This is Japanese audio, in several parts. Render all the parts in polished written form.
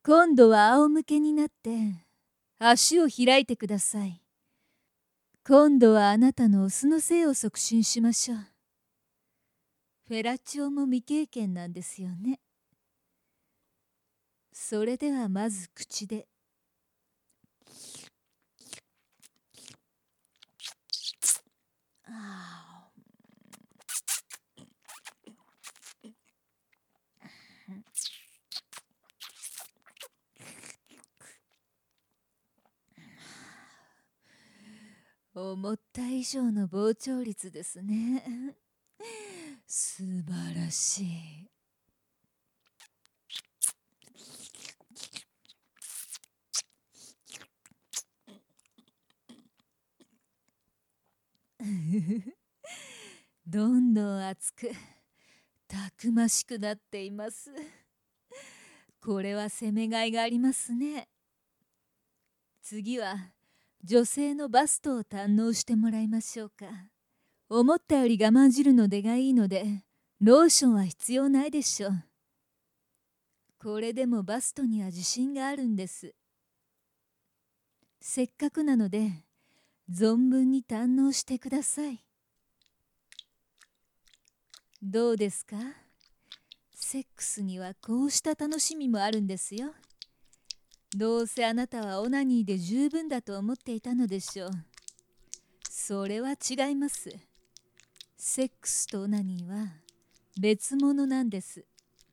今度は仰向けになって足を開いてください。今度はあなたのオスの性を促進しましょう。フェラチオも未経験なんですよね。それではまず口で。思った以上の膨張率ですね。素晴らしい。どんどん熱くたくましくなっています。これは攻めがいがありますね。次は女性のバストを堪能してもらいましょうか。思ったより我慢汁の出がいいのでローションは必要ないでしょう。これでもバストには自信があるんです。せっかくなので存分に堪能してください。どうですか？セックスにはこうした楽しみもあるんですよ。どうせあなたはオナニーで十分だと思っていたのでしょう。それは違います。セックスとオナニーは別物なんです。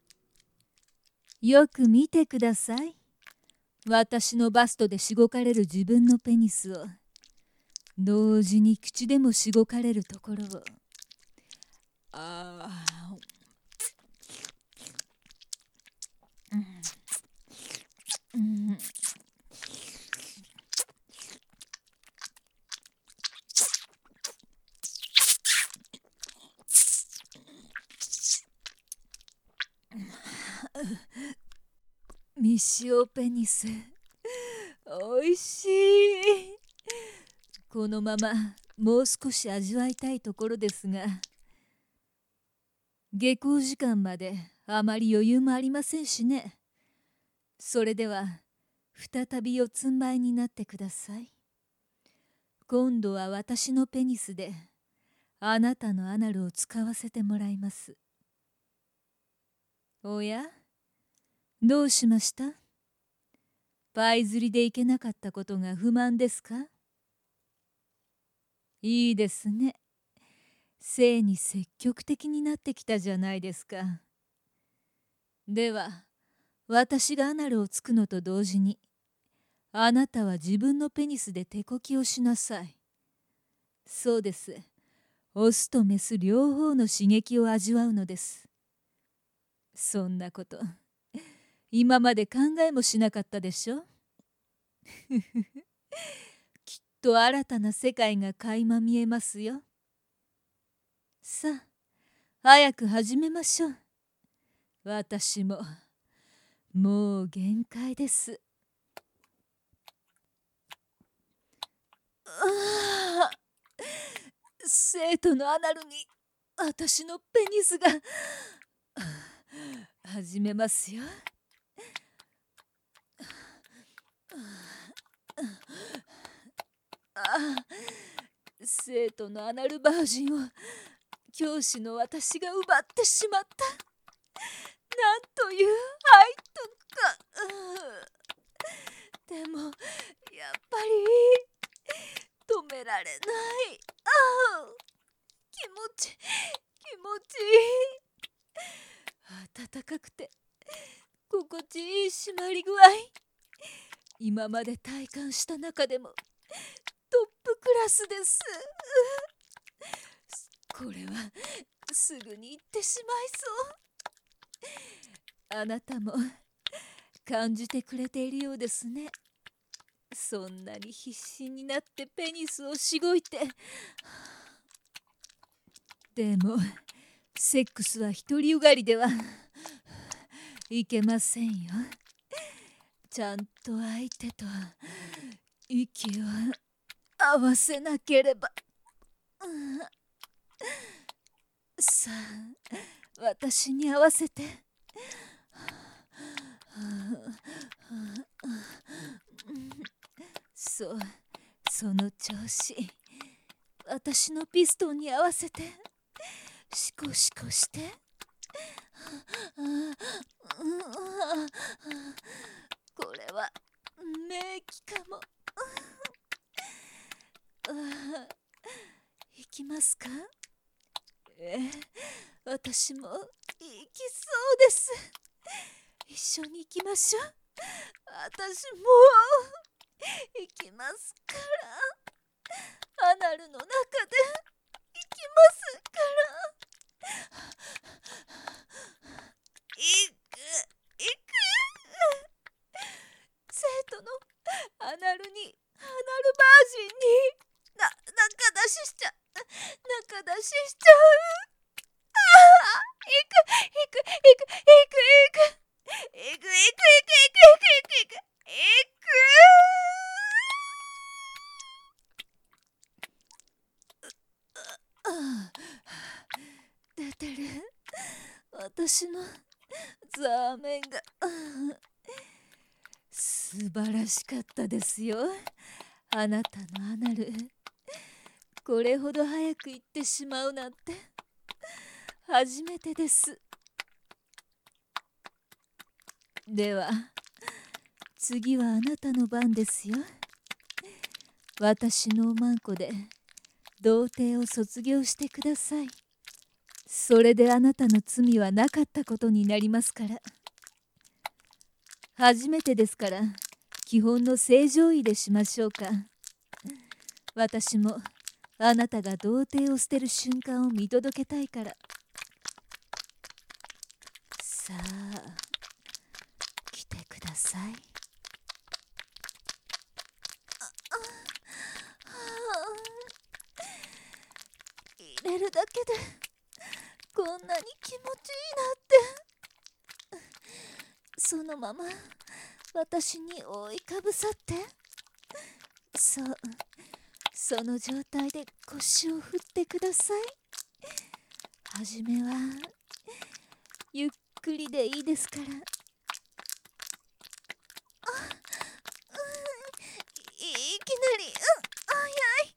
よく見てください。私のバストでしごかれる自分のペニスを、同時に口でもしごかれるところを。未使用ペニス、おいしい。このままもう少し味わいたいところですが、下校時間まであまり余裕もありませんしね。それでは再び四つん這いになってください。今度は私のペニスであなたのアナルを使わせてもらいます。おや、どうしました？パイ釣りで行けなかったことが不満ですか？いいですね。性に積極的になってきたじゃないですか。では、私がアナルをつくのと同時に、あなたは自分のペニスで手こきをしなさい。そうです。オスとメス両方の刺激を味わうのです。そんなこと、今まで考えもしなかったでしょ？きっと新たな世界が垣間見えますよ。さあ、早く始めましょう。私も、もう限界です。生徒のアナルに私のペニスが始めますよ。生徒のアナルバージンを教師の私が奪ってしまった。なんという愛とか。でもやっぱり止められない。気持ちいい。暖かくて心地いい締まり具合。今まで体感した中でもトップクラスです。これはすぐに言ってしまいそう。あなたも感じてくれているようですね。そんなに必死になってペニスをしごいて。でもセックスは独りよがりではいけませんよ。ちゃんと相手と息を合わせなければ。さあ、私に合わせて。 その調子。私のピストンに合わせてシコシコして。これは名器かも。行きますか？私も行きそうです。一緒に行きましょう。私も行きますから。アナルの中で行きますから。行く。生徒のアナルバージンに中出ししちゃう。行く。出てる。私のザーメンが。素晴らしかったですよ。あなたのアナル。これほど早く行ってしまうなんて初めてです。では次はあなたの番ですよ。私のおまんこで童貞を卒業してください。それであなたの罪はなかったことになりますから。初めてですから基本の正常位でしましょうか。私もあなたが童貞を捨てる瞬間を見届けたいから。さあ来てください。入れるだけでこんなに気持ちいいなって。そのまま私に覆いかぶさって。その状態で腰を振ってください。はじめはゆっくりでいいですから。いきなり早い。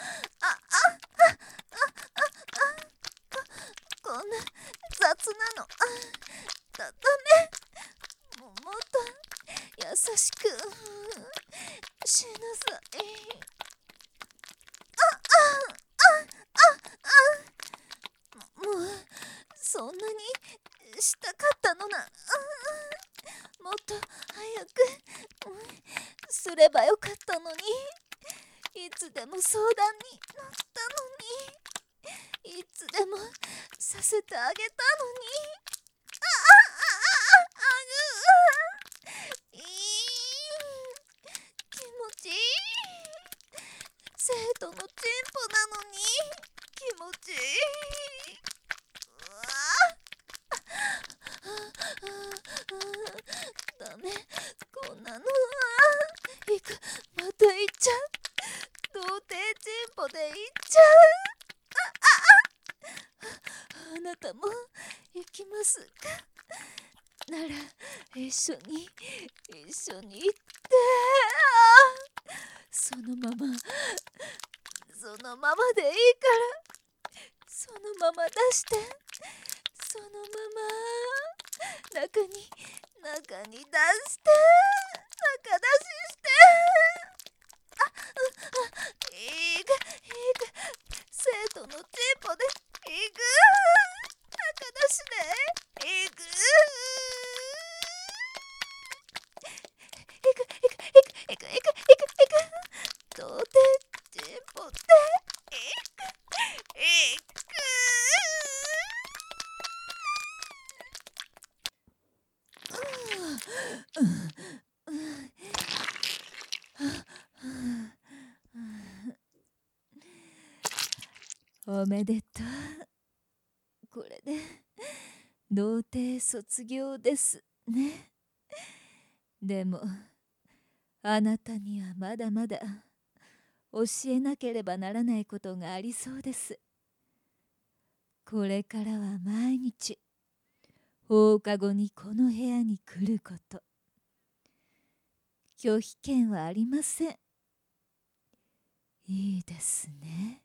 こんな雑なのダメ。もっと優しくしなさい。もうそんなにしたかったのな。もっと早くすればよかったのに。いつでも相談に乗ったのに。いつでもさせてあげたのに。いい気持ちいい。生徒のチンポなのに気持ちいい。ダメ、こんなの行く。また行っちゃう。童貞チンポで行っちゃう。あなたも行きますか？なら一緒に行って。そのままでいいからそのまま出して。そのまま中に出して中出しして。いく生徒のチンポでいく。中出しでいく。童貞チンポでいく。おめでとう。これで童貞卒業ですね。でもあなたにはまだまだ教えなければならないことがありそうです。これからは毎日放課後にこの部屋に来ること。拒否権はありません。いいですね。